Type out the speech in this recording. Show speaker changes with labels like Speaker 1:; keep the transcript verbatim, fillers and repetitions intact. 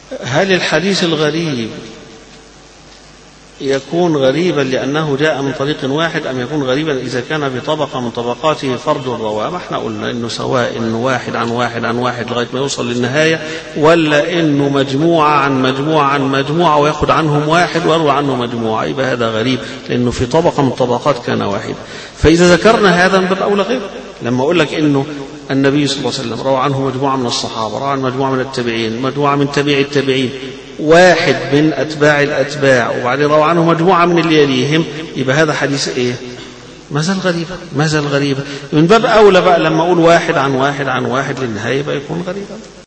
Speaker 1: هل الحديث الغريب يكون غريبا لأنه جاء من طريق واحد أم يكون غريبا إذا كان بطبقة من طبقاته فرد الرواه؟ ما احنا قلنا إنه سواء إنه واحد عن واحد عن واحد لغاية ما يوصل للنهاية، ولا إنه مجموعة عن مجموعة عن مجموعة ويأخذ عنهم واحد ويروى عنه مجموعة، يبقى هذا غريب لأنه في طبقة من طبقات كان واحد. فإذا ذكرنا هذا من باب أولى غير، لما أقول لك إنه النبي صلى الله عليه وسلم روى عنه مجموعة من الصحابة، روى عن مجموعة من التابعين، مجموعة من تابعي التابعين، واحد من أتباع الأتباع، وبعدين روى عنه مجموعة من اللي يليهم، يبقى هذا حديث إيه؟ ما زال غريبا، ما زال غريبا. من باب أولى بقى لما أقول واحد عن واحد عن واحد للنهاية يبقى يكون غريبا.